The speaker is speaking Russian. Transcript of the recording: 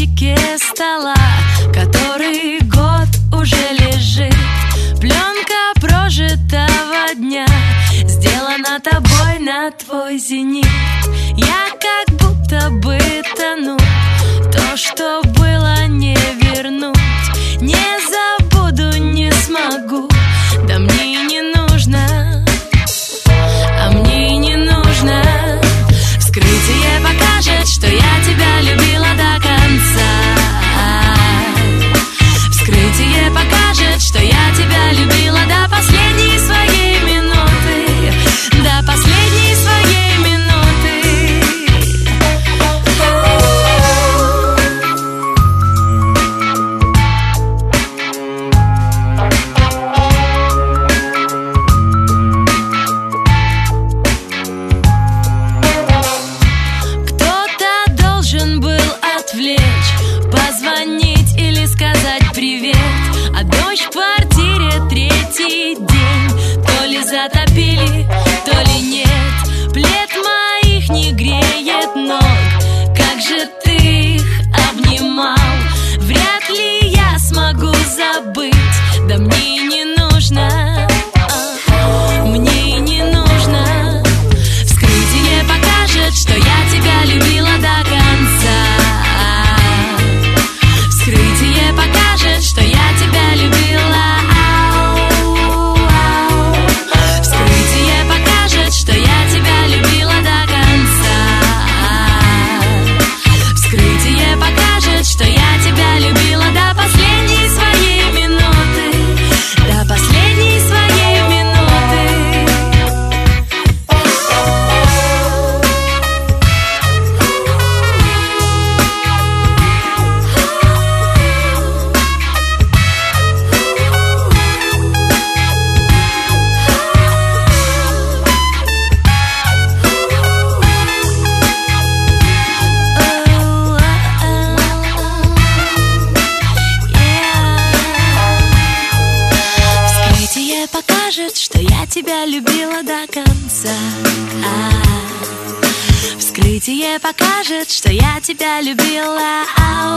ящике стола, который год уже лежит. Пленка прожитого дня сделана тобой на твой зенит. Я как будто бы тону, то, что было, не вернуть. Не забуду, не смогу, да мне и не нужно, а мне и не нужно. Вскрытие покажет, что я тебя любила до конца. Вскрытие покажет, что я тебя любила до последней своей минуты, до последней своей минуты. Кто-то должен был отвлечь, позвонить или сказать привет. А дождь в квартире третий день, то ли затопили, то ли нет. Плед моих не греет ног, как же ты их обнимал. Вряд ли я смогу забыть, да мне и не нужно, мне и не нужно. Вскрытие покажет, что я тебя любила до конца. Вскрытие покажет, что я тебя любила. Вскрытие покажет, что я тебя любила до конца. Вскрытие покажет, что я тебя любила до последней своей минуты, до последней своей минуты. Вскрытие покажет, что я тебя любила до конца. Вскрытие покажет, что я тебя любила.